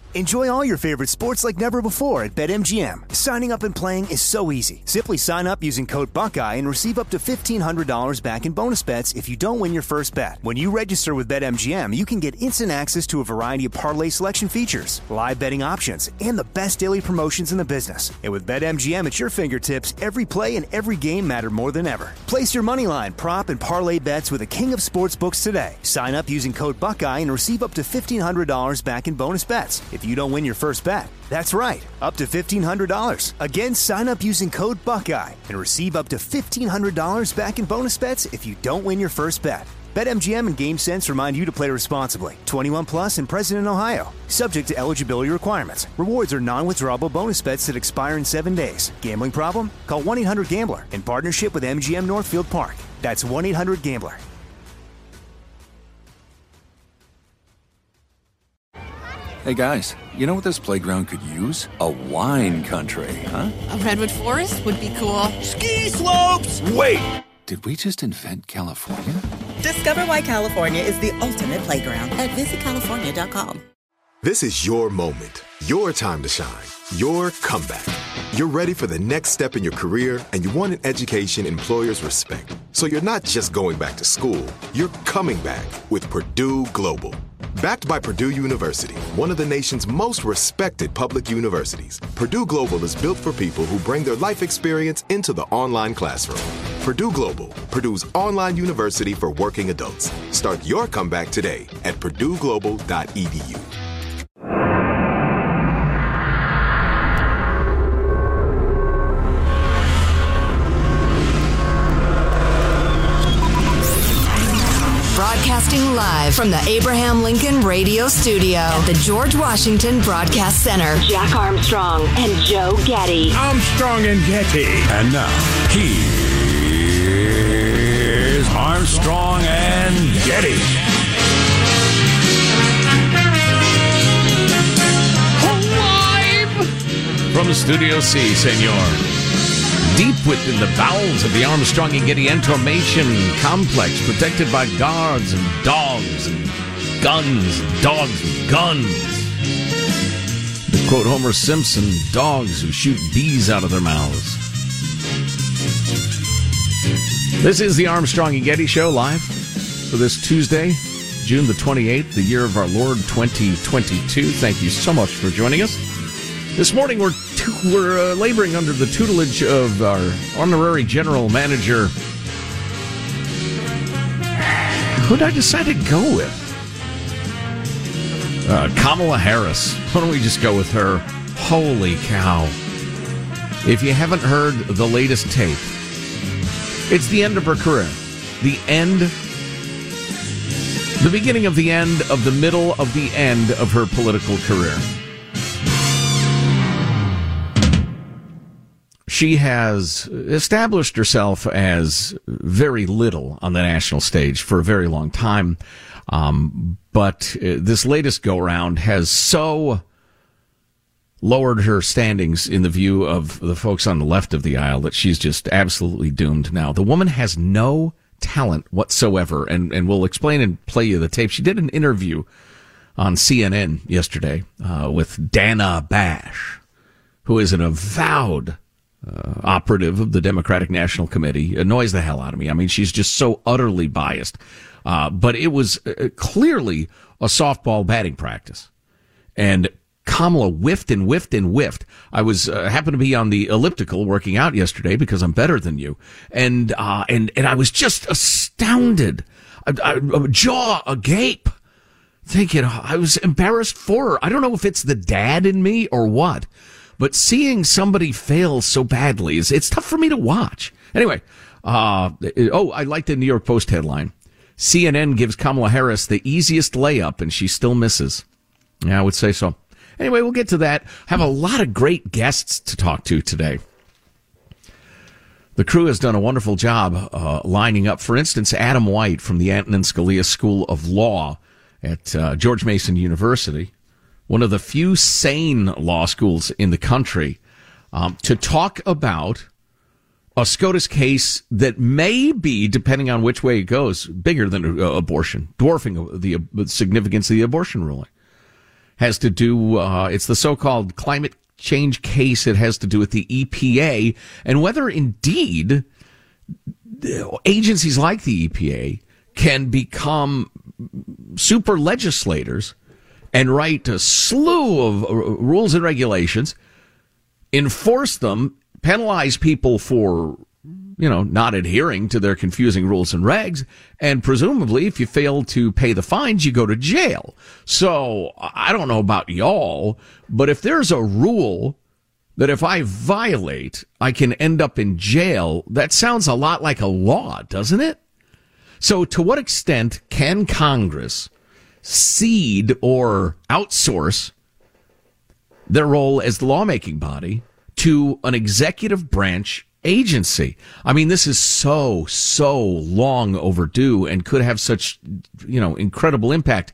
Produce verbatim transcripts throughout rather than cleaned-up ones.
Enjoy all your favorite sports like never before at BetMGM. Signing up and playing is so easy. Simply sign up using code Buckeye and receive up to fifteen hundred dollars back in bonus bets if you don't win your first bet. When you register with BetMGM, you can get instant access to a variety of parlay selection features, live betting options, and the best daily promotions in the business. And with BetMGM at your fingertips, every play and every game matter more than ever. Place your moneyline, prop, and parlay bets with the king of sportsbooks today. Sign up using code Buckeye and receive up to fifteen hundred dollars back in bonus bets if you don't win your first bet. That's right, up to fifteen hundred dollars. Again, sign up using code Buckeye and receive up to fifteen hundred dollars back in bonus bets if you don't win your first bet. BetMGM and GameSense remind you to play responsibly. twenty-one plus and present in Ohio. Subject to eligibility requirements. Rewards are non-withdrawable bonus bets that expire in seven days. Gambling problem? Call one eight hundred gambler in partnership with M G M Northfield Park. That's one eight hundred gambler. Hey guys, you know what this playground could use? A wine country, huh? A redwood forest would be cool. Ski slopes! Wait! Did we just invent California? Discover why California is the ultimate playground at visit california dot com. This is your moment, your time to shine, your comeback. You're ready for the next step in your career, and you want an education employers respect. So you're not just going back to school, you're coming back with Purdue Global. Backed by Purdue University, one of the nation's most respected public universities, Purdue Global is built for people who bring their life experience into the online classroom. Purdue Global, Purdue's online university for working adults. Start your comeback today at purdue global dot e d u. Broadcasting live from the Abraham Lincoln Radio Studio at the George Washington Broadcast Center. Jack Armstrong and Joe Getty. Armstrong and Getty. And now, here's Armstrong and Getty. Live from Studio C, senor. Deep within the bowels of the Armstrong and Getty Information Complex, protected by guards and dogs and guns and dogs and guns. To quote Homer Simpson, dogs who shoot bees out of their mouths. This is the Armstrong and Getty Show, live for this Tuesday, June the twenty-eighth, the year of our Lord twenty twenty-two. Thank you so much for joining us. This morning, we're tu- we're uh, laboring under the tutelage of our honorary general manager. Who did I decide to go with? Uh, Kamala Harris. Why don't we just go with her? Holy cow. If you haven't heard the latest tape, it's the end of her career. The end, the beginning of the end of the middle of the end of her political career. She has established herself as very little on the national stage for a very long time. Um, but uh, this latest go-round has so lowered her standings in the view of the folks on the left of the aisle that she's just absolutely doomed now. The woman has no talent whatsoever, and, and we'll explain and play you the tape. She did an interview on C N N yesterday uh, with Dana Bash, who is an avowed Uh, operative of the Democratic National Committee. Annoys the hell out of me. I mean, she's just so utterly biased. Uh, but it was uh, clearly a softball batting practice. And Kamala whiffed and whiffed and whiffed. I was uh, happened to be on the elliptical working out yesterday because I'm better than you. And uh, and, and I was just astounded. I, I, jaw agape. Thinking, I was embarrassed for her. I don't know if it's the dad in me or what. But seeing somebody fail so badly, is it's tough for me to watch. Anyway, uh, oh, I like the New York Post headline. C N N gives Kamala Harris the easiest layup, and she still misses. Yeah, I would say so. Anyway, we'll get to that. Have a lot of great guests to talk to today. The crew has done a wonderful job uh, lining up, for instance, Adam White from the Antonin Scalia School of Law at uh, George Mason University, one of the few sane law schools in the country, um, to talk about a SCOTUS case that may be, depending on which way it goes, bigger than uh, abortion, dwarfing the uh, significance of the abortion ruling. has to do, uh, it's the so-called climate change case. It has to do with the E P A and whether indeed agencies like the E P A can become super legislators and write a slew of rules and regulations, enforce them, penalize people for, you know, not adhering to their confusing rules and regs, and presumably if you fail to pay the fines, you go to jail. So I don't know about y'all, but if there's a rule that if I violate, I can end up in jail, that sounds a lot like a law, doesn't it? So to what extent can Congress cede or outsource their role as the lawmaking body to an executive branch agency? I mean, this is so, so long overdue and could have such, you know, incredible impact.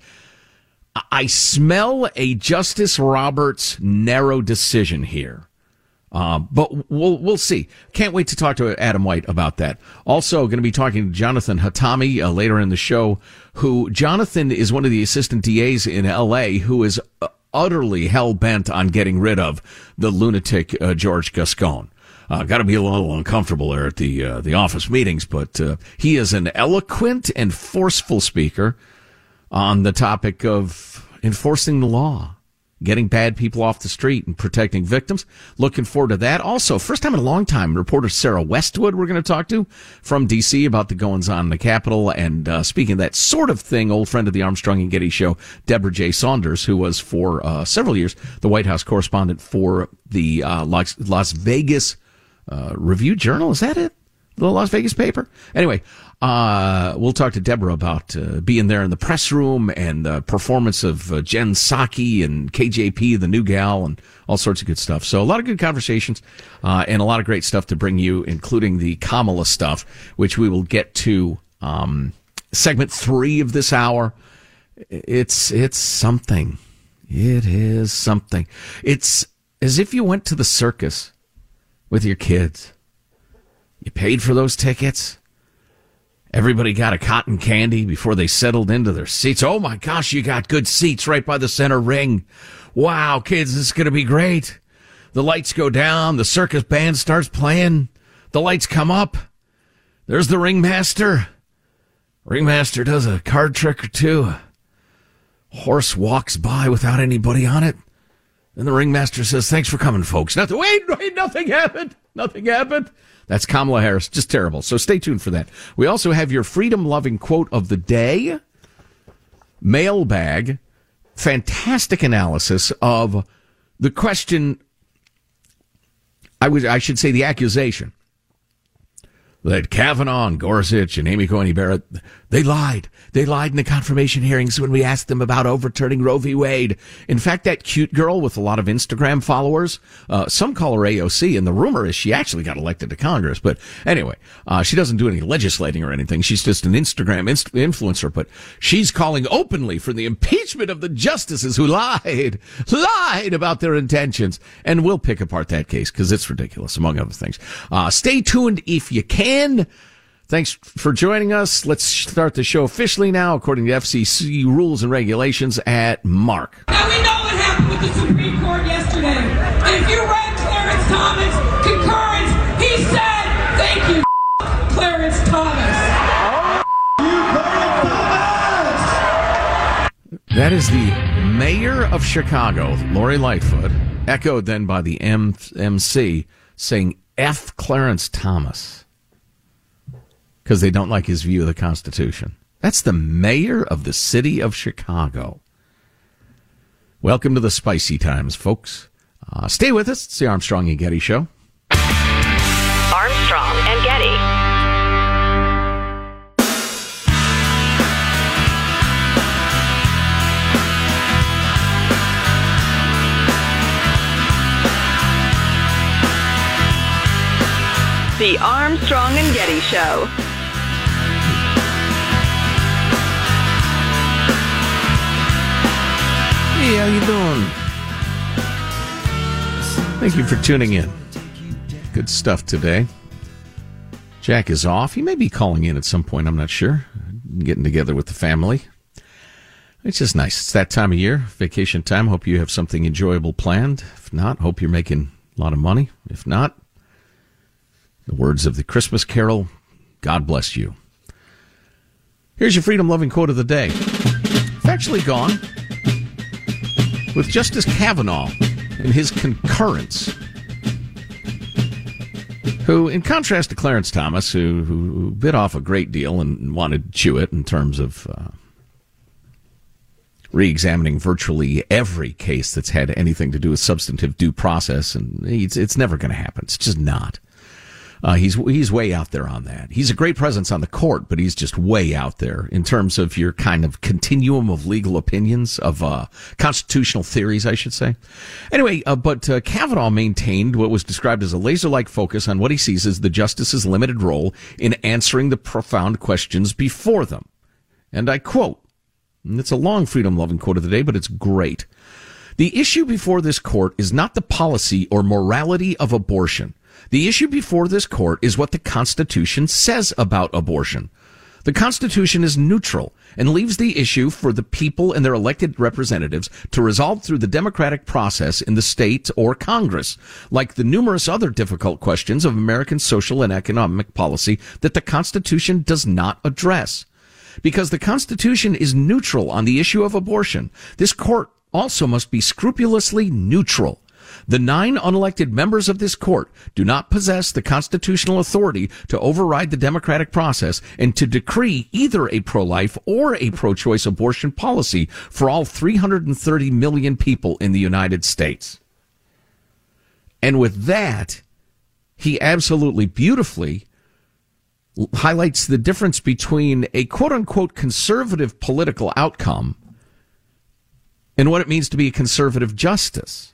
I smell a Justice Roberts narrow decision here. Uh, but we'll we'll see. Can't wait to talk to Adam White about that. Also going to be talking to Jonathan Hatami uh, later in the show, who Jonathan is one of the assistant D As in L A who is utterly hell-bent on getting rid of the lunatic uh, George Gascon. Uh, got to be a little uncomfortable there at the uh, the office meetings, but uh, he is an eloquent and forceful speaker on the topic of enforcing the law, getting bad people off the street and protecting victims. Looking forward to that. Also, first time in a long time, reporter Sarah Westwood we're going to talk to from D C about the goings-on in the Capitol. And uh, speaking of that sort of thing, old friend of the Armstrong and Getty show, Deborah J. Saunders, who was for uh, several years the White House correspondent for the uh, Las, Las Vegas uh, Review-Journal. Is that it? The Las Vegas paper? Anyway, uh, we'll talk to Deborah about uh, being there in the press room and the performance of uh, Jen Psaki and K J P, the new gal, and all sorts of good stuff. So a lot of good conversations uh, and a lot of great stuff to bring you, including the Kamala stuff, which we will get to um, segment three of this hour. It's it's something. It is something. It's as if you went to the circus with your kids. You paid for those tickets. Everybody got a cotton candy before they settled into their seats. Oh, my gosh, you got good seats right by the center ring. Wow, kids, this is going to be great. The lights go down. The circus band starts playing. The lights come up. There's the ringmaster. Ringmaster does a card trick or two. Horse walks by without anybody on it. And the ringmaster says, thanks for coming, folks. Nothing, wait, wait, nothing happened. Nothing happened. That's Kamala Harris. Just terrible. So stay tuned for that. We also have your freedom-loving quote of the day, mailbag, fantastic analysis of the question, I would, I should say the accusation, that Kavanaugh and Gorsuch and Amy Coney Barrett, they lied. They lied in the confirmation hearings when we asked them about overturning Roe v. Wade. In fact, that cute girl with a lot of Instagram followers, uh, some call her A O C, and the rumor is she actually got elected to Congress. But anyway, uh, she doesn't do any legislating or anything. She's just an Instagram inst- influencer, but she's calling openly for the impeachment of the justices who lied, lied about their intentions. And we'll pick apart that case because it's ridiculous, among other things. Uh, stay tuned if you can. Thanks for joining us. Let's start the show officially now, according to F C C rules and regulations at Mark. Now, we know what happened with the Supreme Court yesterday. And if you read Clarence Thomas' concurrence, he said, thank you, Clarence Thomas. That is the mayor of Chicago, Lori Lightfoot, echoed then by the M- MC, saying F. Clarence Thomas, because they don't like his view of the Constitution. That's the mayor of the city of Chicago. Welcome to the spicy times, folks. Uh, stay with us. It's the Armstrong and Getty Show. Armstrong and Getty. The Armstrong and Getty Show. Hey, how you doing? Thank you for tuning in. Good stuff today. Jack is off. He may be calling in at some point. I'm not sure. Getting together with the family. It's just nice. It's that time of year, vacation time. Hope you have something enjoyable planned. If not, hope you're making a lot of money. If not, the words of the Christmas carol, God bless you. Here's your freedom-loving quote of the day. I've actually gone with Justice Kavanaugh and his concurrence, who, in contrast to Clarence Thomas, who, who bit off a great deal and wanted to chew it in terms of uh, re-examining virtually every case that's had anything to do with substantive due process, and it's, it's never going to happen. It's just not. Uh, he's he's way out there on that. He's a great presence on the court, but he's just way out there in terms of your kind of continuum of legal opinions, of uh, constitutional theories, I should say. Anyway, uh, but uh, Kavanaugh maintained what was described as a laser-like focus on what he sees as the justice's limited role in answering the profound questions before them. And I quote, and it's a long freedom-loving quote of the day, but it's great. The issue before this court is not the policy or morality of abortion. The issue before this court is what the Constitution says about abortion. The Constitution is neutral and leaves the issue for the people and their elected representatives to resolve through the democratic process in the state or Congress, like the numerous other difficult questions of American social and economic policy that the Constitution does not address. Because the Constitution is neutral on the issue of abortion, this court also must be scrupulously neutral. The nine unelected members of this court do not possess the constitutional authority to override the democratic process and to decree either a pro-life or a pro-choice abortion policy for all three hundred thirty million people in the United States. And with that, he absolutely beautifully highlights the difference between a quote-unquote conservative political outcome and what it means to be a conservative justice.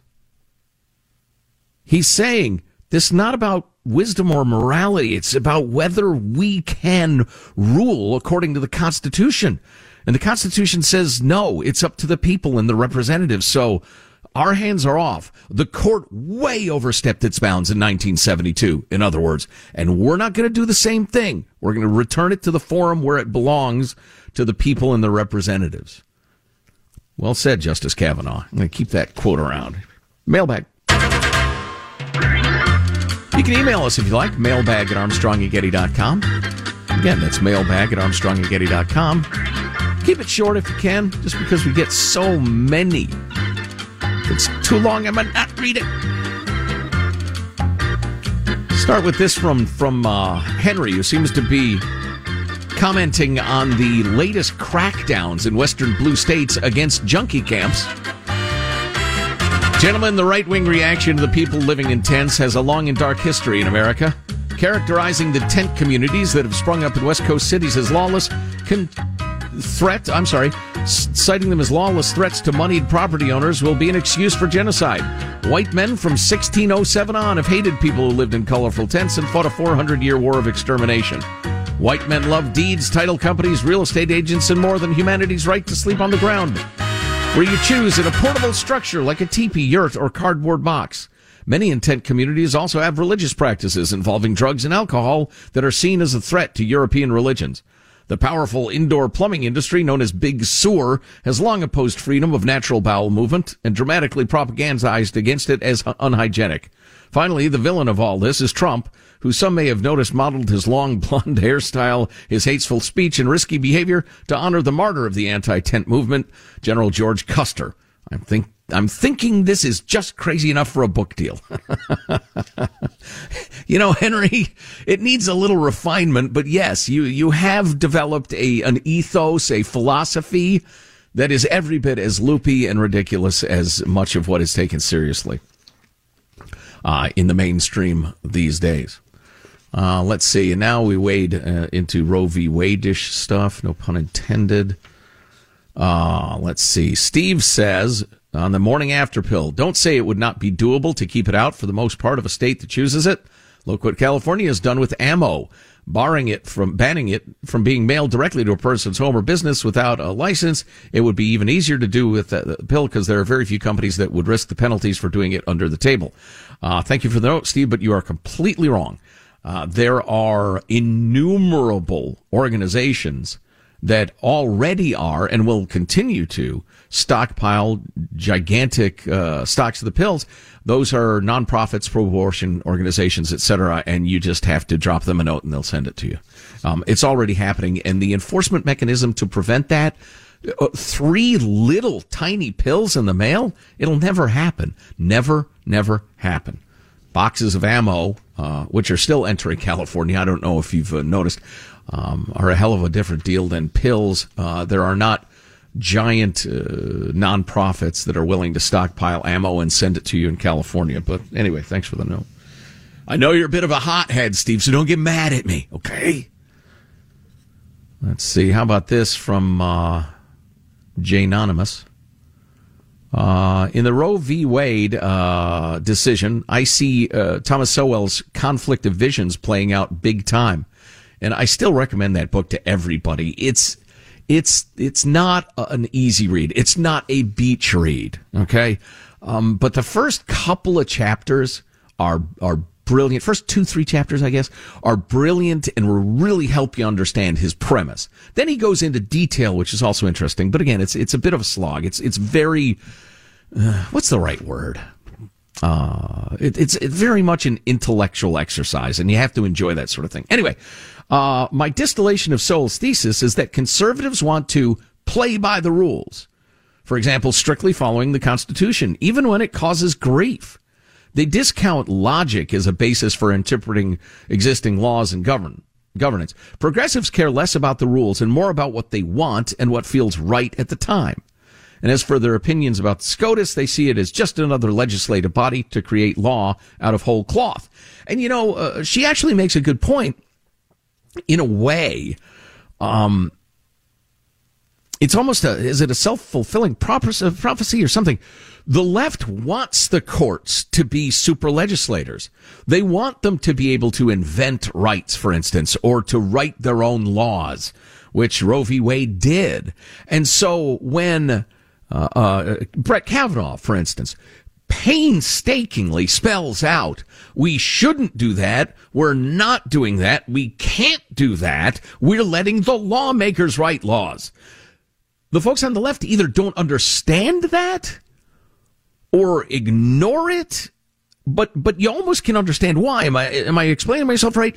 He's saying this is not about wisdom or morality. It's about whether we can rule according to the Constitution. And the Constitution says, no, it's up to the people and the representatives. So our hands are off. The court way overstepped its bounds in nineteen seventy-two, in other words. And we're not going to do the same thing. We're going to return it to the forum where it belongs, to the people and the representatives. Well said, Justice Kavanaugh. I'm going to keep that quote around. Mailbag. You can email us if you like, mailbag at armstrong and getty dot com. Again, that's mailbag at armstrong and getty dot com. Keep it short if you can, just because we get so many. If it's too long, I might not read it. Start with this from, from uh, Henry, who seems to be commenting on the latest crackdowns in western blue states against junkie camps. Gentlemen, the right-wing reaction to the people living in tents has a long and dark history in America, characterizing the tent communities that have sprung up in West Coast cities as lawless con- threat, I'm sorry, citing them as lawless threats to moneyed property owners will be an excuse for genocide. White men from sixteen oh seven on have hated people who lived in colorful tents and fought a four hundred year war of extermination. White men love deeds, title companies, real estate agents, and more than humanity's right to sleep on the ground, where you choose in a portable structure like a teepee, yurt, or cardboard box. Many in tent communities also have religious practices involving drugs and alcohol that are seen as a threat to European religions. The powerful indoor plumbing industry known as Big Sewer has long opposed freedom of natural bowel movement and dramatically propagandized against it as unhygienic. Finally, the villain of all this is Trump, who some may have noticed modeled his long blonde hairstyle, his hateful speech, and risky behavior to honor the martyr of the anti-tent movement, General George Custer. I'm think I'm thinking this is just crazy enough for a book deal. You know, Henry, it needs a little refinement, but yes, you, you have developed a an ethos, a philosophy that is every bit as loopy and ridiculous as much of what is taken seriously uh, in the mainstream these days. Uh, let's see. And now we wade uh, into Roe v. Wade-ish stuff. No pun intended. Uh, let's see. Steve says on the morning after pill, don't say it would not be doable to keep it out for the most part of a state that chooses it. Look what California has done with ammo, barring it from banning it from being mailed directly to a person's home or business without a license. It would be even easier to do with the pill because there are very few companies that would risk the penalties for doing it under the table. Uh, thank you for the note, Steve, but you are completely wrong. Uh, there are innumerable organizations that already are and will continue to stockpile gigantic uh, stocks of the pills. Those are nonprofits, pro-abortion organizations, et cetera, and you just have to drop them a note and they'll send it to you. Um, it's already happening, and the enforcement mechanism to prevent that, uh, three little tiny pills in the mail, it'll never happen. Never, never happen. Boxes of ammo, uh, which are still entering California, I don't know if you've uh, noticed, um, are a hell of a different deal than pills. Uh, there are not giant uh, nonprofits that are willing to stockpile ammo and send it to you in California. But anyway, thanks for the note. I know you're a bit of a hothead, Steve, so don't get mad at me, okay? Let's see. How about this from uh, J-Anonymous? Uh, in the Roe v. Wade uh, decision, I see uh, Thomas Sowell's conflict of visions playing out big time. And I still recommend that book to everybody. It's it's it's not an easy read. It's not a beach read, okay? Um, but the first couple of chapters are are brilliant. First two, three chapters, I guess, are brilliant and will really help you understand his premise. Then he goes into detail, which is also interesting. But again, it's it's a bit of a slog. It's it's very uh, what's the right word? Uh, it, it's it's very much an intellectual exercise, and you have to enjoy that sort of thing. Anyway, uh, my distillation of Sowell's thesis is that conservatives want to play by the rules. For example, strictly following the Constitution, even when it causes grief. They discount logic as a basis for interpreting existing laws and govern, governance. Progressives care less about the rules and more about what they want and what feels right at the time. And as for their opinions about SCOTUS, they see it as just another legislative body to create law out of whole cloth. And, you know, uh, she actually makes a good point. In a way, um, it's almost a, is it a self-fulfilling prophecy or something? The left wants the courts to be super legislators. They want them to be able to invent rights, for instance, or to write their own laws, which Roe v. Wade did. And so when uh, uh, Brett Kavanaugh, for instance, painstakingly spells out, we shouldn't do that, we're not doing that, we can't do that, we're letting the lawmakers write laws. The folks on the left either don't understand that or ignore it, but but you almost can understand why. Am I am I explaining myself right?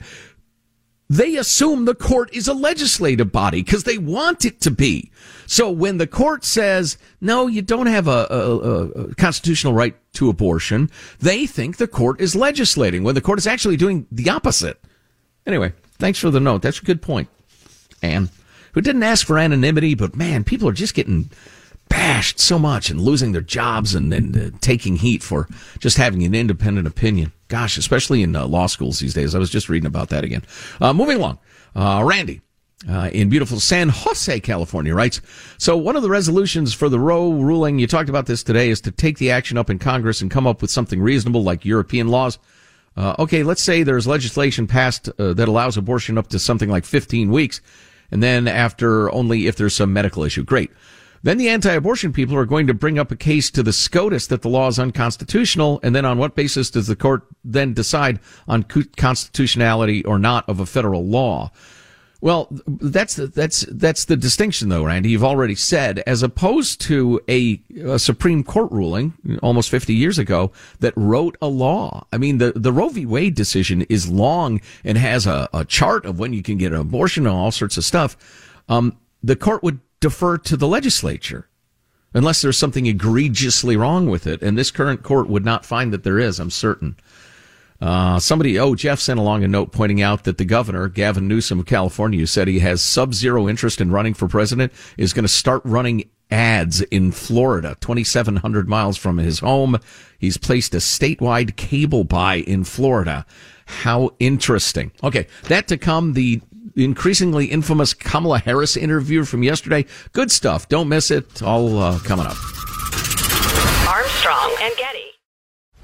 They assume the court is a legislative body because they want it to be. So when the court says, no, you don't have a, a, a constitutional right to abortion, they think the court is legislating when the court is actually doing the opposite. Anyway, thanks for the note. That's a good point. Anne, who didn't ask for anonymity, but man, people are just getting bashed so much and losing their jobs and, and uh, taking heat for just having an independent opinion. Gosh, especially in uh, law schools these days. I was just reading about that again. Uh, moving along. Uh, Randy, uh, in beautiful San Jose, California, writes, so one of the resolutions for the Roe ruling, you talked about this today, is to take the action up in Congress and come up with something reasonable like European laws. Uh, okay, let's say there's legislation passed uh, that allows abortion up to something like fifteen weeks, and then after only if there's some medical issue. Great. Then the anti-abortion people are going to bring up a case to the SCOTUS that the law is unconstitutional, and then on what basis does the court then decide on constitutionality or not of a federal law? Well, that's the, that's that's the distinction, though, Randy. You've already said, as opposed to a, a Supreme Court ruling almost fifty years ago that wrote a law. I mean, the, the Roe v. Wade decision is long and has a, a chart of when you can get an abortion and all sorts of stuff. Um, the court would defer to the legislature unless there's something egregiously wrong with it. And this current court would not find that there is, I'm certain. Uh, somebody, oh, Jeff sent along a note pointing out that the governor, Gavin Newsom of California, who said he has sub-zero interest in running for president, is going to start running ads in Florida, twenty-seven hundred miles from his home. He's placed a statewide cable buy in Florida. How interesting. Okay, that to come, the increasingly infamous Kamala Harris interview from yesterday. Good stuff. Don't miss it. All uh, coming up. Armstrong and Getty.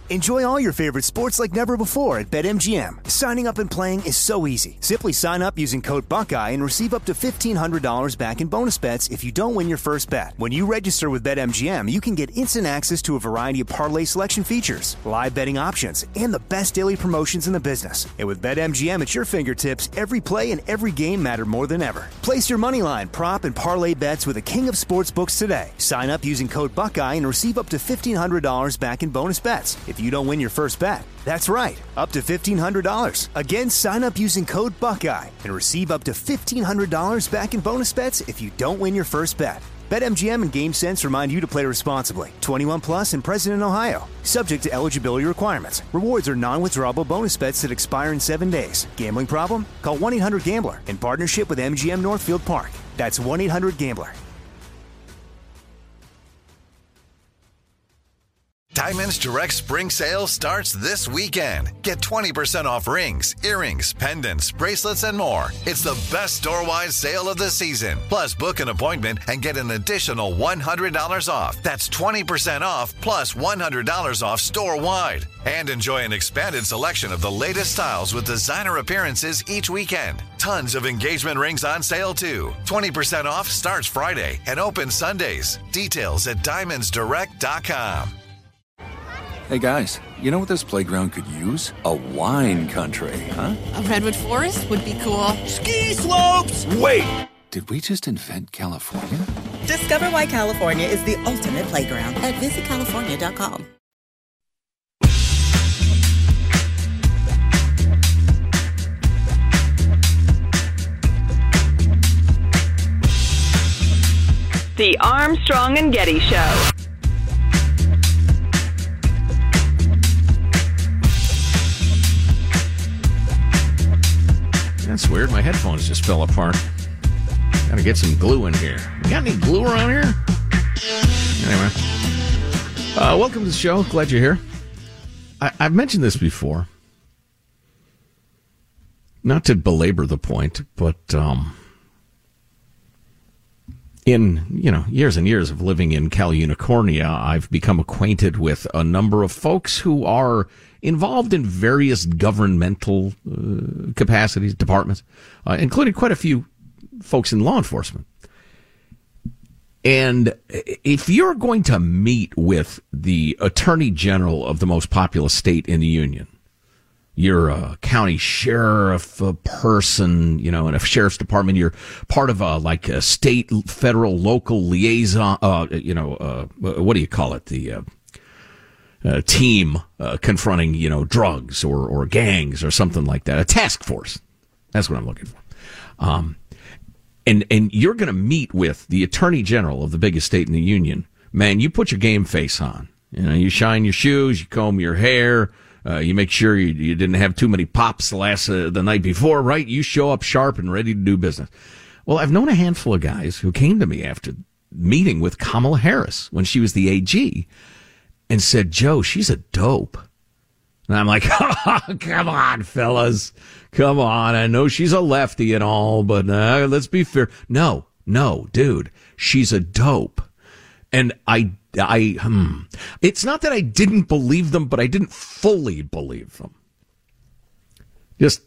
Enjoy all your favorite sports like never before at BetMGM. Signing up and playing is so easy. Simply sign up using code Buckeye and receive up to fifteen hundred dollars back in bonus bets if you don't win your first bet. When you register with BetMGM, you can get instant access to a variety of parlay selection features, live betting options, and the best daily promotions in the business. And with BetMGM at your fingertips, every play and every game matter more than ever. Place your moneyline, prop, and parlay bets with the king of sportsbooks today. Sign up using code Buckeye and receive up to fifteen hundred dollars back in bonus bets if you don't win your first bet. That's right, up to fifteen hundred dollars. Again, sign up using code Buckeye and receive up to fifteen hundred dollars back in bonus bets if you don't win your first bet. BetMGM and GameSense remind you to play responsibly. twenty-one plus and present in Ohio. Subject to eligibility requirements. Rewards are non-withdrawable bonus bets that expire in seven days. Gambling problem? Call one eight hundred gambler in partnership with M G M Northfield Park. That's one eight hundred gambler. Diamonds Direct Spring Sale starts this weekend. Get twenty percent off rings, earrings, pendants, bracelets, and more. It's the best store-wide sale of the season. Plus, book an appointment and get an additional one hundred dollars off. That's twenty percent off plus one hundred dollars off store-wide. And enjoy an expanded selection of the latest styles with designer appearances each weekend. Tons of engagement rings on sale, too. twenty percent off starts Friday and opens Sundays. Details at diamonds direct dot com. Hey guys, you know what this playground could use? A wine country, huh? A redwood forest would be cool. Ski slopes! Wait! Did we just invent California? Discover why California is the ultimate playground at visit california dot com. The Armstrong and Getty Show. That's weird. My headphones just fell apart. Gotta get some glue in here. You got any glue around here? Anyway. Uh, welcome to the show. Glad you're here. I, I've mentioned this before. Not to belabor the point, but um, in, you know, years and years of living in Cal Unicornia, I've become acquainted with a number of folks who are involved in various governmental uh, capacities, departments, uh, including quite a few folks in law enforcement. And if you're going to meet with the attorney general of the most populous state in the union, you're a county sheriff, a person, you know, in a sheriff's department, you're part of a, like a state, federal, local liaison, uh, you know, uh, what do you call it? The, uh, Uh, team uh, confronting, you know, drugs or, or gangs or something like that. A task force. That's what I'm looking for. Um, and, and you're going to meet with the attorney general of the biggest state in the union. Man, you put your game face on. You know, you shine your shoes, you comb your hair, uh, you make sure you, you didn't have too many pops the last, uh, the night before, right? You show up sharp and ready to do business. Well, I've known a handful of guys who came to me after meeting with Kamala Harris when she was the A G, and said, Joe, she's a dope. And I'm like, oh, come on, fellas. Come on. I know she's a lefty and all, but uh, let's be fair. No, no, dude, she's a dope. And I, I, hmm. It's not that I didn't believe them, but I didn't fully believe them. Just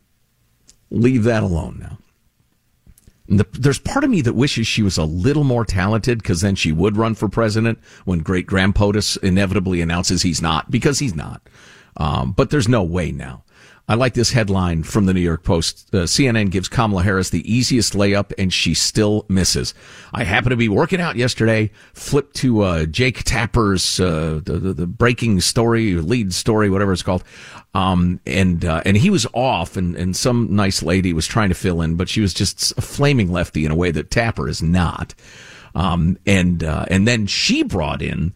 leave that alone now. The, there's part of me that wishes she was a little more talented, because then she would run for president when Great Graham POTUS inevitably announces he's not, because he's not. Um, but there's no way now. I like this headline from the New York Post. Uh, C N N gives Kamala Harris the easiest layup, and she still misses. I happened to be working out yesterday, flipped to uh, Jake Tapper's uh, the, the, the breaking story, lead story, whatever it's called. Um, and uh, and he was off, and, and some nice lady was trying to fill in, but she was just a flaming lefty in a way that Tapper is not. Um, and uh, and then she brought in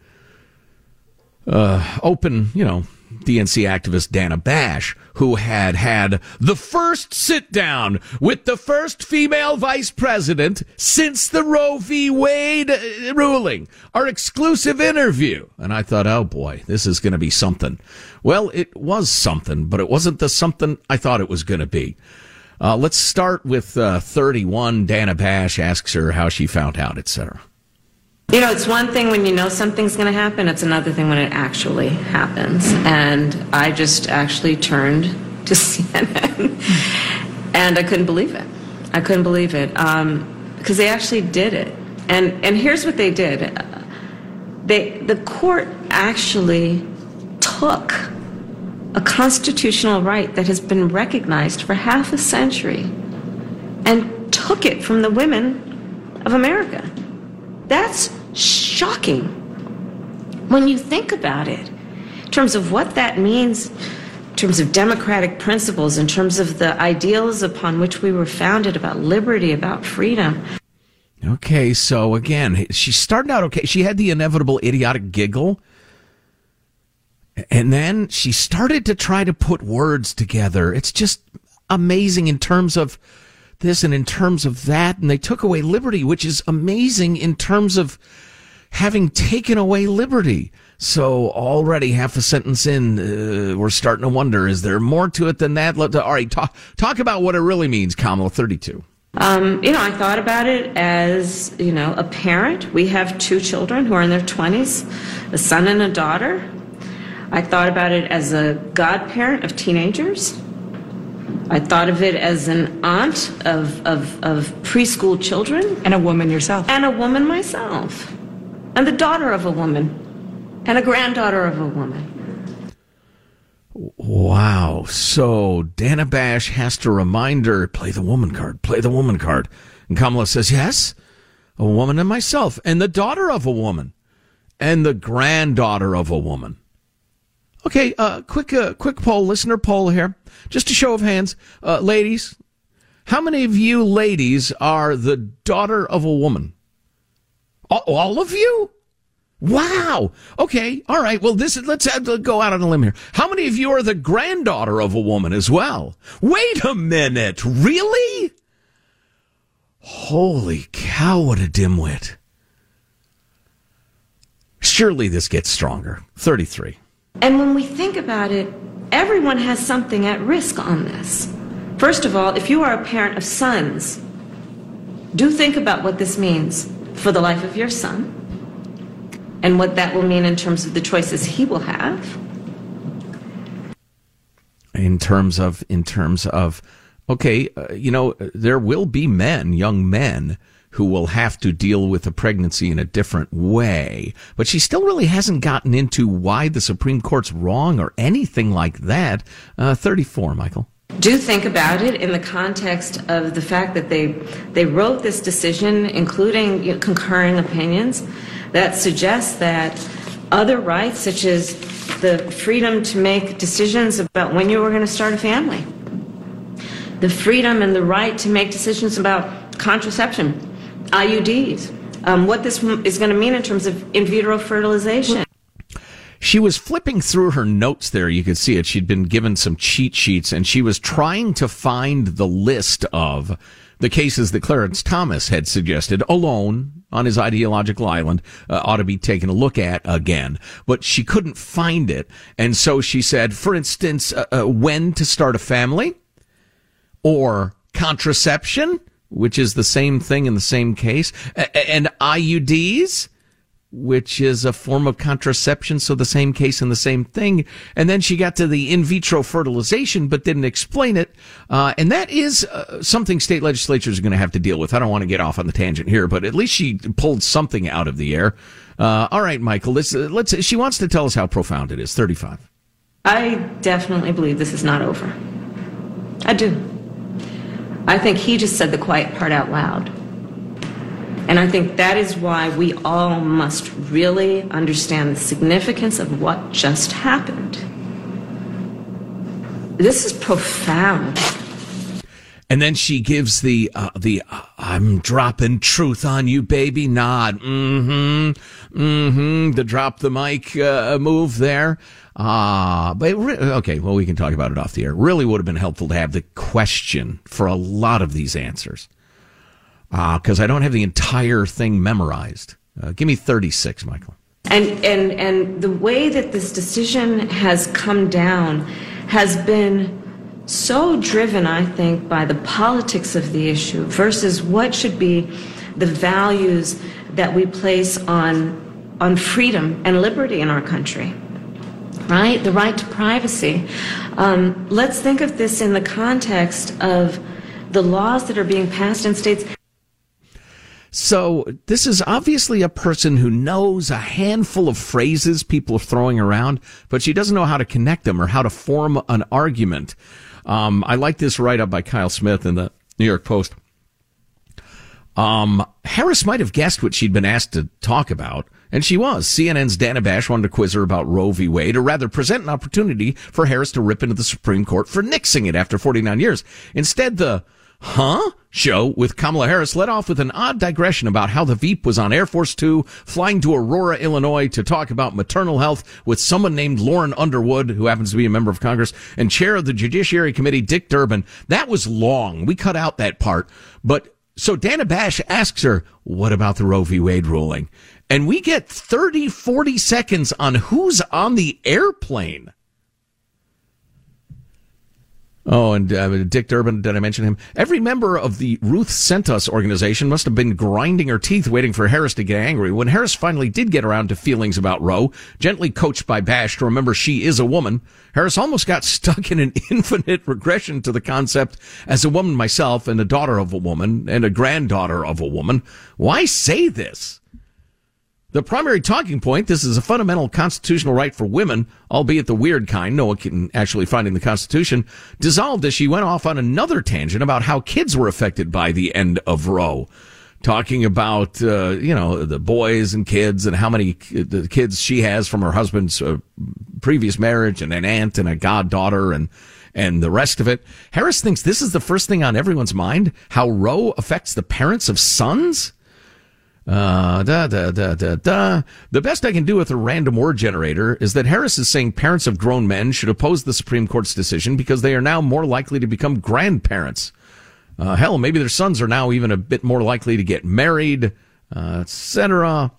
uh, open, you know, D N C activist Dana Bash, who had had the first sit down with the first female vice president since the Roe v. Wade ruling, our exclusive interview. And I thought, oh boy, this is going to be something. Well, it was something, but it wasn't the something I thought it was going to be. Uh, let's start with uh, thirty-one. Dana Bash asks her how she found out, et cetera. You know, it's one thing when you know something's going to happen. It's another thing when it actually happens. And I just actually turned to C N N, and I couldn't believe it. I couldn't believe it um, because they actually did it. And and here's what they did. They the court actually took a constitutional right that has been recognized for half a century and took it from the women of America. That's shocking when you think about it, in terms of what that means, in terms of democratic principles, in terms of the ideals upon which we were founded about liberty, about freedom. Okay, so again, she started out okay. She had the inevitable idiotic giggle, and then she started to try to put words together. It's just amazing in terms of this and in terms of that, and they took away liberty, which is amazing in terms of having taken away liberty. So already half a sentence in, uh, we're starting to wonder, is there more to it than that? Let, all right, talk, talk about what it really means, Kamala, thirty-two. Um, you know, I thought about it as, you know, a parent. We have two children who are in their twenties, a son and a daughter. I thought about it as a godparent of teenagers. I thought of it as an aunt of, of, of preschool children. And a woman yourself. And a woman myself. And the daughter of a woman. And a granddaughter of a woman. Wow. So Dana Bash has to remind her, play the woman card, play the woman card. And Kamala says, yes, a woman and myself. And the daughter of a woman. And the granddaughter of a woman. Okay, uh, quick, uh, quick poll, listener poll here. Just a show of hands. Uh, ladies, how many of you ladies are the daughter of a woman? All, all of you? Wow. Okay, all right. Well, this is, let's have to go out on a limb here. How many of you are the granddaughter of a woman as well? Wait a minute. Really? Holy cow, what a dimwit. Surely this gets stronger. thirty-three. And when we think about it, everyone has something at risk on this. First of all, if you are a parent of sons, do think about what this means for the life of your son and what that will mean in terms of the choices he will have. In terms of, in terms of, okay, uh, you know, there will be men, young men, who will have to deal with a pregnancy in a different way. But she still really hasn't gotten into why the Supreme Court's wrong or anything like that. Uh, thirty-four, Michael. Do think about it in the context of the fact that they they wrote this decision, including you know, concurring opinions, that suggest that other rights, such as the freedom to make decisions about when you were going to start a family, the freedom and the right to make decisions about contraception, I U Ds, um, what this is going to mean in terms of in vitro fertilization. She was flipping through her notes there. You could see it. She'd been given some cheat sheets, and she was trying to find the list of the cases that Clarence Thomas had suggested alone on his ideological island uh, ought to be taken a look at again. But she couldn't find it. And so she said, for instance, uh, uh, when to start a family or contraception, which is the same thing in the same case, and I U Ds, which is a form of contraception, so the same case and the same thing. And then she got to the in vitro fertilization, but didn't explain it. Uh, and that is uh, something state legislatures are going to have to deal with. I don't want to get off on the tangent here, but at least she pulled something out of the air. Uh, all right, Michael, let's, uh, let's, she wants to tell us how profound it is. thirty-five. I definitely believe this is not over. I do. I think he just said the quiet part out loud. And I think that is why we all must really understand the significance of what just happened. This is profound. And then she gives the uh, the uh, I'm dropping truth on you, baby nod. Mm-hmm. Mm-hmm. The drop the mic uh, move there. Ah, uh, but re- okay. Well, we can talk about it off the air. Really would have been helpful to have the question for a lot of these answers. Ah, uh, because I don't have the entire thing memorized. Uh, give me thirty-six, Michael. And and and the way that this decision has come down has been so driven, I think, by the politics of the issue versus what should be the values that we place on on freedom and liberty in our country, right? The right to privacy. Um, let's think of this in the context of the laws that are being passed in states. So this is obviously a person who knows a handful of phrases people are throwing around, but she doesn't know how to connect them or how to form an argument. Um, I like this write-up by Kyle Smith in the New York Post. Um, Harris might have guessed what she'd been asked to talk about, and she was. C N N's Dana Bash wanted to quiz her about Roe v. Wade, or rather present an opportunity for Harris to rip into the Supreme Court for nixing it after forty-nine years. Instead, the Huh? show with Kamala Harris led off with an odd digression about how the Veep was on Air Force Two, flying to Aurora, Illinois to talk about maternal health with someone named Lauren Underwood, who happens to be a member of Congress, and chair of the Judiciary Committee, Dick Durbin. That was long. We cut out that part. But so Dana Bash asks her, what about the Roe v. Wade ruling? And we get thirty, forty seconds on who's on the airplane. Oh, and uh, Dick Durbin, did I mention him? Every member of the Ruth Sent Us organization must have been grinding her teeth waiting for Harris to get angry. When Harris finally did get around to feelings about Roe, gently coached by Bash to remember she is a woman, Harris almost got stuck in an infinite regression to the concept, as a woman myself and a daughter of a woman and a granddaughter of a woman. Why say this? The primary talking point, this is a fundamental constitutional right for women, albeit the weird kind, no one can actually find in the Constitution, dissolved as she went off on another tangent about how kids were affected by the end of Roe. Talking about, uh, you know, the boys and kids and how many the kids she has from her husband's uh, previous marriage and an aunt and a goddaughter and and the rest of it. Harris thinks this is the first thing on everyone's mind, how Roe affects the parents of sons? Uh, da, da, da, da, da. The best I can do with a random word generator is that Harris is saying parents of grown men should oppose the Supreme Court's decision because they are now more likely to become grandparents. Uh, hell, maybe their sons are now even a bit more likely to get married, uh, et cetera.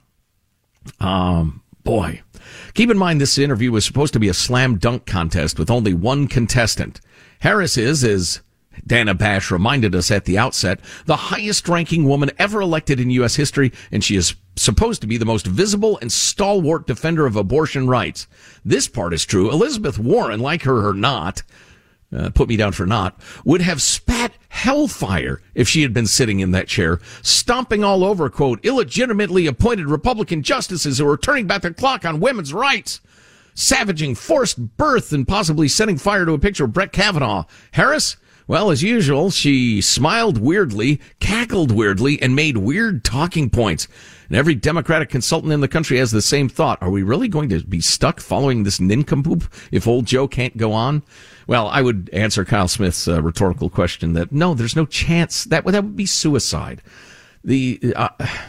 Um, boy. Keep in mind this interview was supposed to be a slam dunk contest with only one contestant. Harris is, is... Dana Bash reminded us at the outset, the highest-ranking woman ever elected in U S history, and she is supposed to be the most visible and stalwart defender of abortion rights. This part is true. Elizabeth Warren, like her or not, uh, put me down for not, would have spat hellfire if she had been sitting in that chair, stomping all over, quote, illegitimately appointed Republican justices who are turning back the clock on women's rights, savaging forced birth, and possibly setting fire to a picture of Brett Kavanaugh. Harris? Well, as usual, she smiled weirdly, cackled weirdly, and made weird talking points. And every Democratic consultant in the country has the same thought. Are we really going to be stuck following this nincompoop if old Joe can't go on? Well, I would answer Kyle Smith's uh, rhetorical question that, no, there's no chance. That, that would be suicide. The uh,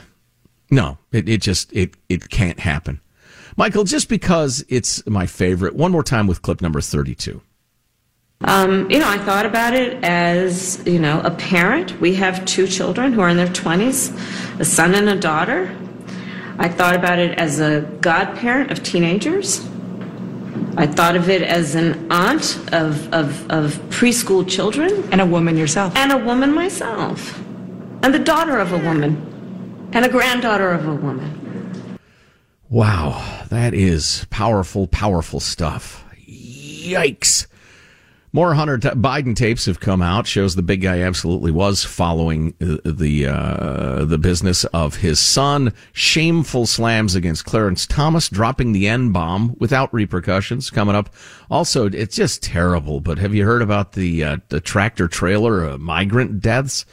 No, it, it just, it, it can't happen. Michael, just because it's my favorite, one more time with clip number thirty-two. Um, you know, I thought about it as, you know, a parent. We have two children who are in their twenties, a son and a daughter. I thought about it as a godparent of teenagers. I thought of it as an aunt of, of, of preschool children. And a woman yourself. And a woman myself. And the daughter of a woman. And a granddaughter of a woman. Wow, that is powerful, powerful stuff. Yikes. More Hunter Biden tapes have come out. Shows the big guy absolutely was following the uh, the business of his son. Shameful slams against Clarence Thomas, dropping the N-bomb without repercussions coming up. Also, it's just terrible. But have you heard about the uh, the tractor trailer uh, migrant deaths?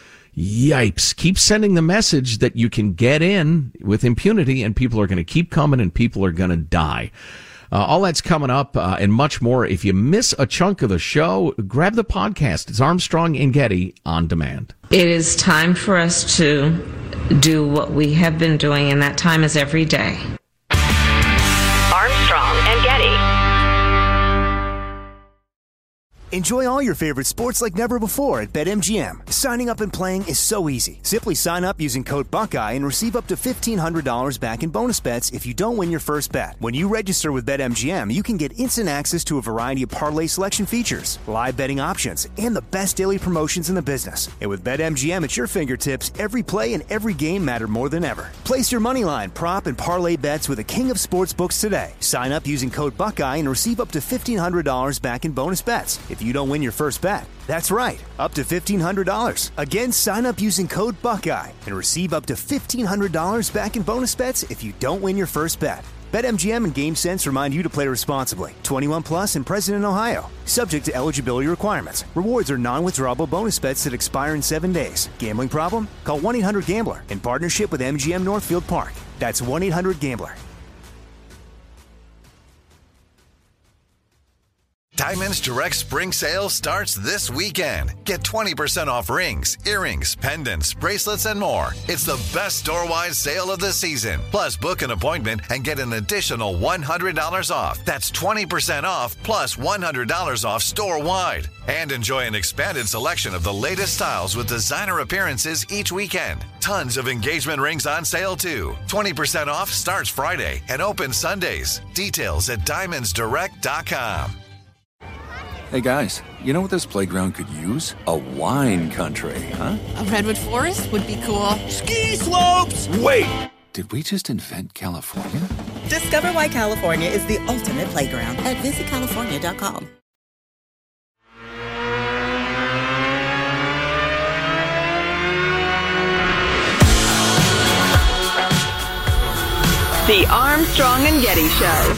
Yipes. Keep sending the message that you can get in with impunity and people are going to keep coming and people are going to die. Uh, all that's coming up uh, and much more. If you miss a chunk of the show, grab the podcast. It's Armstrong and Getty on demand. It is time for us to do what we have been doing, and that time is every day. Armstrong and Getty. Enjoy all your favorite sports like never before at BetMGM. Signing up and playing is so easy. Simply sign up using code Buckeye and receive up to fifteen hundred dollars back in bonus bets if you don't win your first bet. When you register with BetMGM, you can get instant access to a variety of parlay selection features, live betting options, and the best daily promotions in the business. And with BetMGM at your fingertips, every play and every game matter more than ever. Place your moneyline, prop, and parlay bets with the king of sportsbooks today. Sign up using code Buckeye and receive up to fifteen hundred dollars back in bonus bets if you don't win your first bet. That's right, up to fifteen hundred dollars. Again, sign up using code Buckeye and receive up to fifteen hundred dollars back in bonus bets if you don't win your first bet. BetMGM and GameSense remind you to play responsibly. twenty-one plus and present in Ohio. Subject to eligibility requirements. Rewards are non-withdrawable bonus bets that expire in seven days. Gambling problem? Call one eight hundred gambler in partnership with M G M Northfield Park. That's one eight hundred gambler. Diamonds Direct Spring Sale starts this weekend. Get twenty percent off rings, earrings, pendants, bracelets, and more. It's the best store-wide sale of the season. Plus, book an appointment and get an additional one hundred dollars off. That's twenty percent off plus one hundred dollars off store-wide. And enjoy an expanded selection of the latest styles with designer appearances each weekend. Tons of engagement rings on sale, too. twenty percent off starts Friday and opens Sundays. Details at diamonds direct dot com. Hey guys, you know what this playground could use? A wine country, huh? A redwood forest would be cool. Ski slopes! Wait! Did we just invent California? Discover why California is the ultimate playground at visit california dot com. The Armstrong and Getty Show.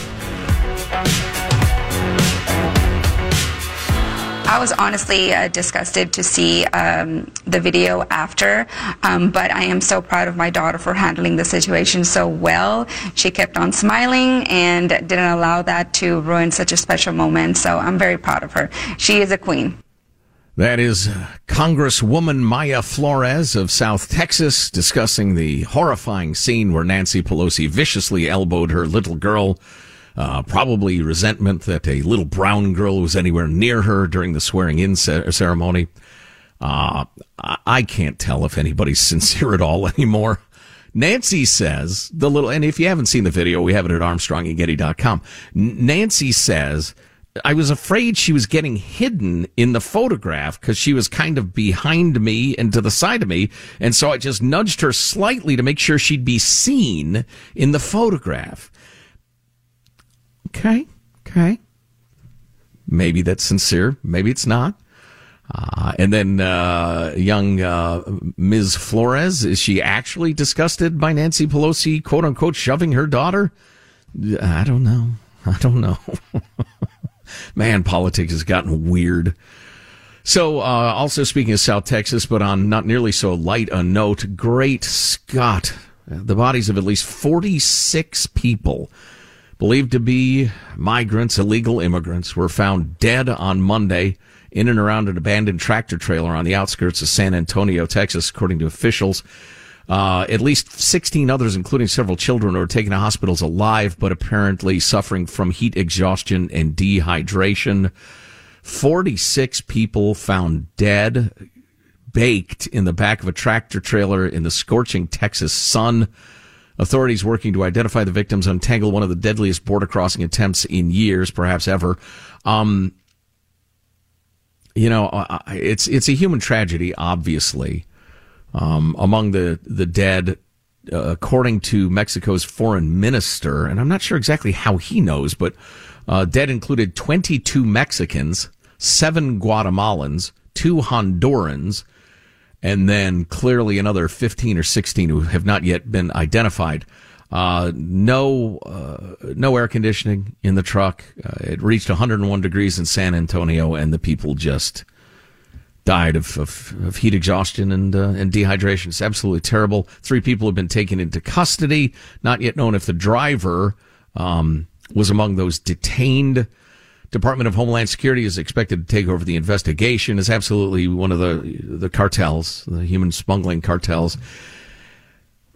I was honestly uh, disgusted to see um, the video after, um, but I am so proud of my daughter for handling the situation so well. She kept on smiling and didn't allow that to ruin such a special moment, so I'm very proud of her. She is a queen. That is Congresswoman Maya Flores of South Texas discussing the horrifying scene where Nancy Pelosi viciously elbowed her little girl. Uh, probably resentment that a little brown girl was anywhere near her during the swearing-in ceremony. Uh, I can't tell if anybody's sincere at all anymore. Nancy says, the little, and if you haven't seen the video, we have it at armstrong and getty dot com. Nancy says, I was afraid she was getting hidden in the photograph because she was kind of behind me and to the side of me, and so I just nudged her slightly to make sure she'd be seen in the photograph. Okay, okay. Maybe that's sincere. Maybe it's not. Uh, and then uh, young uh, Miz Flores, is she actually disgusted by Nancy Pelosi, quote unquote, shoving her daughter? I don't know. I don't know. Man, politics has gotten weird. So, uh, also speaking of South Texas, but on not nearly so light a note, Great Scott, the bodies of at least forty-six people believed to be migrants, illegal immigrants, were found dead on Monday in and around an abandoned tractor trailer on the outskirts of San Antonio, Texas, according to officials. Uh, at least sixteen others, including several children, were taken to hospitals alive, but apparently suffering from heat exhaustion and dehydration. forty-six people found dead, baked in the back of a tractor trailer in the scorching Texas sun. Authorities working to identify the victims, untangle one of the deadliest border crossing attempts in years, perhaps ever. Um, you know, it's it's a human tragedy, obviously. Um, among the, the dead, uh, according to Mexico's foreign minister, and I'm not sure exactly how he knows, but uh, dead included twenty-two Mexicans, seven Guatemalans, two Hondurans, and then clearly another fifteen or sixteen who have not yet been identified. Uh, no, uh, no air conditioning in the truck. Uh, it reached one hundred one degrees in San Antonio, and the people just died of, of, of heat exhaustion and, uh, and dehydration. It's absolutely terrible. Three people have been taken into custody. Not yet known if the driver, um, was among those detained. Department of Homeland Security is expected to take over the investigation. It's absolutely one of the the cartels, the human smuggling cartels.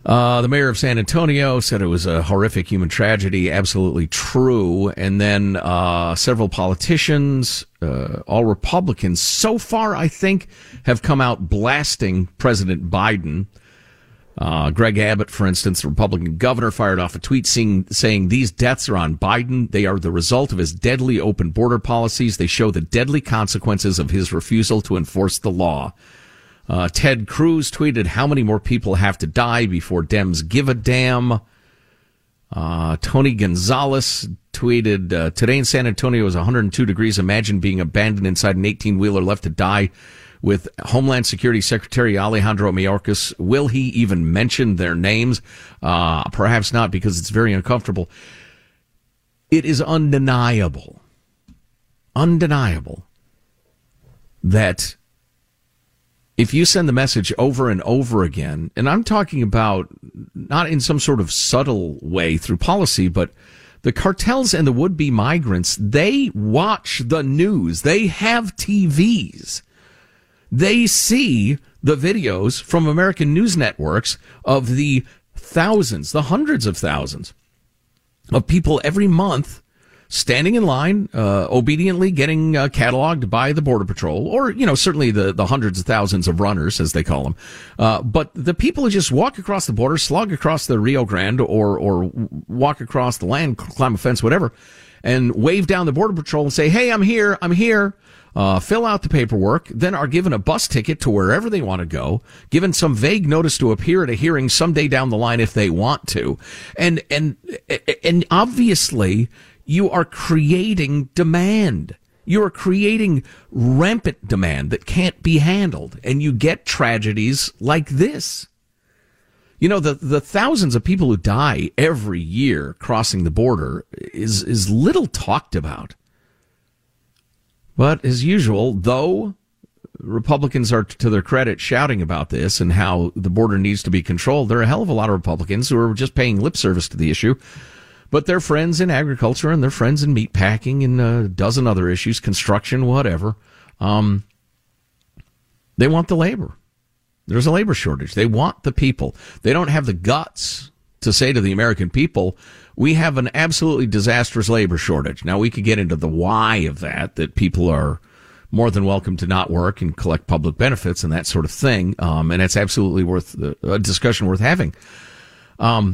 Uh, the mayor of San Antonio said it was a horrific human tragedy. Absolutely true. And then uh, several politicians, uh, all Republicans, so far, I think, have come out blasting President Biden. Uh, Greg Abbott, for instance, the Republican governor, fired off a tweet saying, saying these deaths are on Biden. They are the result of his deadly open border policies. They show the deadly consequences of his refusal to enforce the law. Uh, Ted Cruz tweeted, how many more people have to die before Dems give a damn? Uh, Tony Gonzalez tweeted, uh, today in San Antonio is one hundred two degrees. Imagine being abandoned inside an eighteen-wheeler left to die with Homeland Security Secretary Alejandro Mayorkas. Will he even mention their names? Uh, perhaps not, because it's very uncomfortable. It is undeniable, undeniable that if you send the message over and over again, and I'm talking about not in some sort of subtle way through policy, but the cartels and the would-be migrants, they watch the news. They have T Vs. They see the videos from American news networks of the thousands, the hundreds of thousands of people every month standing in line, uh, obediently getting uh, cataloged by the Border Patrol, or, you know, certainly the, the hundreds of thousands of runners, as they call them. Uh, but the people who just walk across the border, slog across the Rio Grande, or, or walk across the land, climb a fence, whatever, and wave down the Border Patrol and say, hey, I'm here, I'm here. Uh, fill out the paperwork, then are given a bus ticket to wherever they want to go, given some vague notice to appear at a hearing someday down the line if they want to. And, and, and obviously, you are creating demand. You are creating rampant demand that can't be handled. And you get tragedies like this. You know, the, the thousands of people who die every year crossing the border is, is little talked about. But as usual, though Republicans are, to their credit, shouting about this and how the border needs to be controlled, there are a hell of a lot of Republicans who are just paying lip service to the issue. But they're friends in agriculture and they're friends in meat packing and a dozen other issues, construction, whatever. Um, they want the labor. There's a labor shortage. They want the people. They don't have the guts to say to the American people, we have an absolutely disastrous labor shortage. Now, we could get into the why of that, that people are more than welcome to not work and collect public benefits and that sort of thing. Um, and it's absolutely worth a discussion worth having. Um,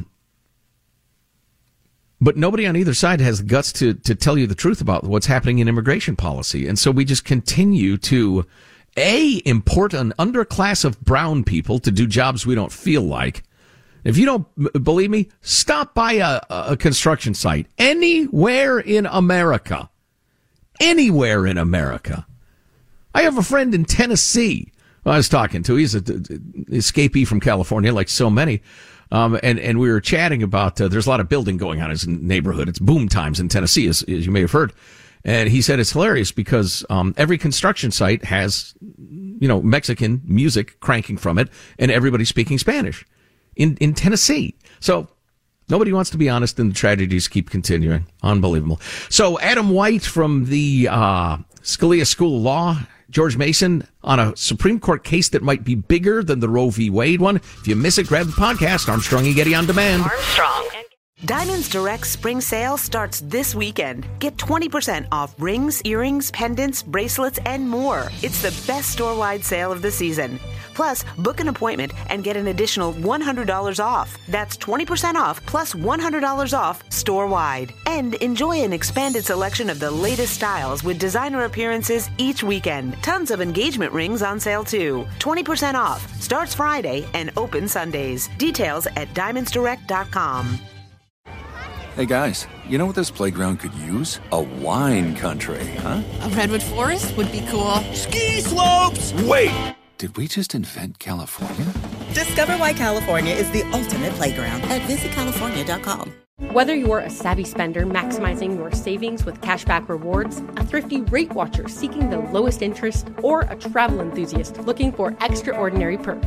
But nobody on either side has the guts to, to tell you the truth about what's happening in immigration policy. And so we just continue to, A, import an underclass of brown people to do jobs we don't feel like. If you don't believe me, stop by a, a construction site anywhere in America. Anywhere in America. I have a friend in Tennessee who I was talking to. He's an escapee from California, like so many. Um, and, and we were chatting about, uh, there's a lot of building going on in his neighborhood. It's boom times in Tennessee, as, as you may have heard. And he said it's hilarious because, um, every construction site has, you know, Mexican music cranking from it and everybody speaking Spanish in, in Tennessee. So nobody wants to be honest and the tragedies keep continuing. Unbelievable. So Adam White from the, uh, Scalia School of Law, George Mason, on a Supreme Court case that might be bigger than the Roe v. Wade one. If you miss it, grab the podcast, Armstrong and Getty on Demand. Armstrong. Diamonds Direct spring sale starts this weekend. Get twenty percent off rings, earrings, pendants, bracelets, and more. It's the best store-wide sale of the season. Plus, book an appointment and get an additional one hundred dollars off. That's twenty percent off plus one hundred dollars off store-wide. And enjoy an expanded selection of the latest styles with designer appearances each weekend. Tons of engagement rings on sale too. twenty percent off. Starts Friday and open Sundays. Details at diamonds direct dot com. Hey guys, you know what this playground could use? A wine country, huh? A redwood forest would be cool. Ski slopes! Wait! Did we just invent California? Discover why California is the ultimate playground at visit california dot com. Whether you're a savvy spender maximizing your savings with cashback rewards, a thrifty rate watcher seeking the lowest interest, or a travel enthusiast looking for extraordinary perks,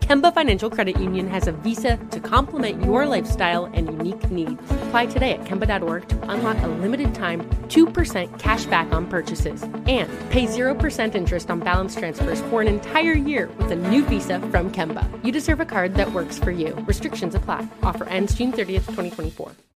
Kemba Financial Credit Union has a visa to complement your lifestyle and unique needs. Apply today at Kemba dot org to unlock a limited time two percent cash back on purchases and pay zero percent interest on balance transfers for an entire year with a new visa from Kemba. You deserve a card that works for you. Restrictions apply. Offer ends June thirtieth, twenty twenty-four.